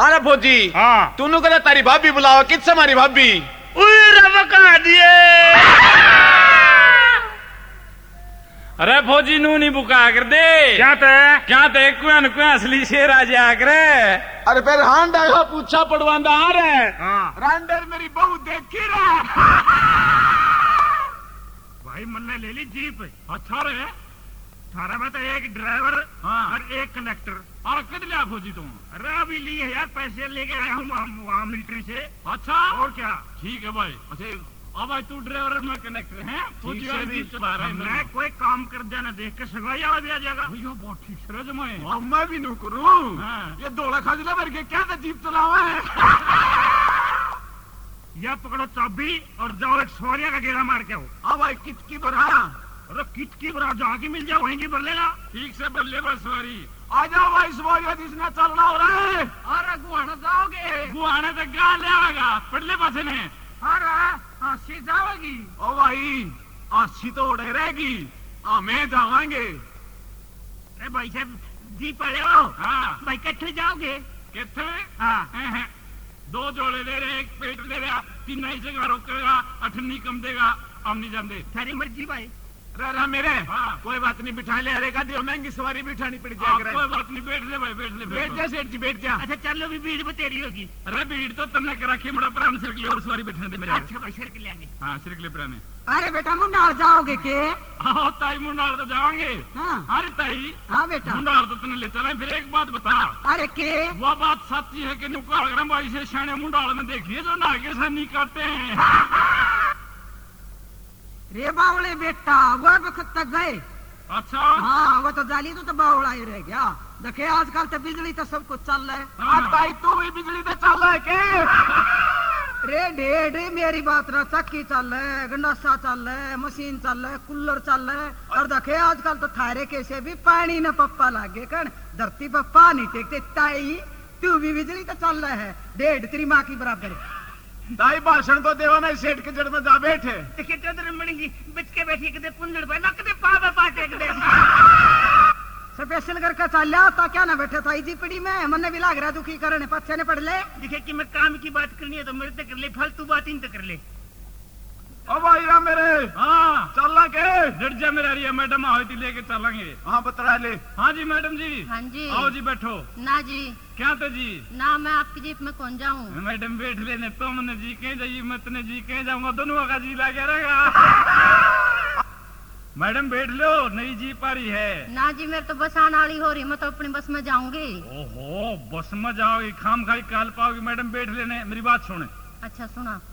अरे फौजी हाँ तूने कहता तारी भाभी बुलावा, किस हमारी भाभी? रवका दिए। अरे फौजी नू नहीं बुका कर दे। क्या ते कुआ असली शेर आ जा करे। अरे फिर हांडा का पूछा पड़वांदा आ रहे। हाँ रांडर मेरी बहू देखी रहा। भाई मन्ने ले ली जीप। अच्छा रे थारा में तो एक ड्राइवर और एक कंडक्टर। और कितने लिया फौजी तुम? अरे अभी लिए यार, पैसे लेके आया हूँ वहाँ मिलिट्री से। अच्छा और क्या? ठीक है भाई। अच्छा अब भाई तू ड्राइवर में कंडक्टर है, फौजी वाली जीप चला रहा है। मैं कोई काम कर देना देख के सगाई आ जाएगा। भैया बहुत ठीक से जमाए। अब मैं भी नू करूँ। ये दौड़ा खाजला भर के क्या था जीप चलावा है। या पकड़ो चाबी और जाओ एक सवारिया का गेड़ा मार के आओ। अब भाई कितकी बरा। अरे कितकी बरा जहाँ की मिल जाए वहीं की भर लेना। ठीक से भर ले बस सवारी। आ जाओ भाई सवारिया जिसने चलना हो रहा है। अरे गुआना जाओगे? गुआना तो गा ले आएगा पड़ले पासे ने। अरे हाँसी जाओगी? ओ भाई आशी तो उड़े रहेगी, हमें जावांगे। अरे भाई साहब जी पड़े हो। हाँ भाई कट्ठे जाओगे? कितने? हाँ दो जोड़े ले रहे, एक पेट ले रहा, 3 ही जगह रोकेगा, 8 नहीं कम देगा। हम नहीं जानते, सारी मर्जी भाई। रहा मेरे। हाँ कोई बात नहीं, बिठा ले। अरे का दियो महंगी सवारी बिठानी पड़ जाएगी। कोई बात नहीं, बैठ ले भाई, बैठ जा सेठ जी, बैठ जा। अच्छा चलो भी भीड़ में तेरी होगी। अरे भीड़ तो तुमने करा के बड़ा प्राण सिरकले और सवारी बैठने दे मेरे। अच्छा भाई सिरकले आगे। हाँ सिरकले प्राणे। अरे बेटा मुंडाल जाओगे के? हाँ ताई मुंडाल तो जाओगे। हाँ अरे ताई। हाँ बेटा मुंडाल तो तुमने ले चला। फिर एक बात बता। अरे के? वो बात सच्ची है कि नुका भाई से शाने मुंडाल में देखिए जो नागे से नहीं करते हैं। रे बावले बेटा वो वक्त तक गए। अच्छा हाँ वो तो जाली तो बावला ही रह गया। देखे आजकल तो बिजली तो सब कुछ चल रहा है। हाँ ताई तू भी बिजली तो चल रहा है के? रे ढेर मेरी बात रहा, चक्की चल रहा है, गंडासा चल रहा है, मशीन चल रहा है, कूलर चल रहा है। और देखे आजकल तो थारे कैसे भी पानी न पप्पा लागे कण धरती पर पानी टेकते। ताई तू भी बिजली तो चल रहा है, 1.5 तेरी माँ की बराबर है। ताई भाषण तो देवा नहीं, सेठ के जड़ में जा बैठे। देखिए बच के बैठी कदे पुंजड़ पे ना कदे पा टेक दे। स्पेशल करके चल लिया तो क्या ना बैठे था जी पड़ी में। मन भी लग रहा दुखी करने पच्छे ने पड़ ले। देखिए कि मैं काम की बात करनी है तो मेरे से कर ले, फालतू बात इन कर ले। ओ भाई राम मेरे। हाँ चलना के? डट जा मेरा रिया मैडम आओ थी लेके चलेंगे। हाँ बतरा ले। हाँ जी मैडम जी। हाँ जी आओ जी बैठो। ना जी क्या तो जी ना मैं आपकी जीप में कौन जाऊँ? मैडम बैठ लेने, तुमने जी कहीं जाइए मैं तुमने जी कहीं जाऊंगा, दोनों का जी लगे रहेगा। मैडम बैठ लो, नई जीप आ रही है। ना जी मेरे तो बस आने वाली हो रही, मैं तो अपनी बस में जाऊंगी। ओहो बस में जाओगी, खाम खाई काल पाओगी। मैडम बैठ लेने, मेरी बात सुने। अच्छा सुना।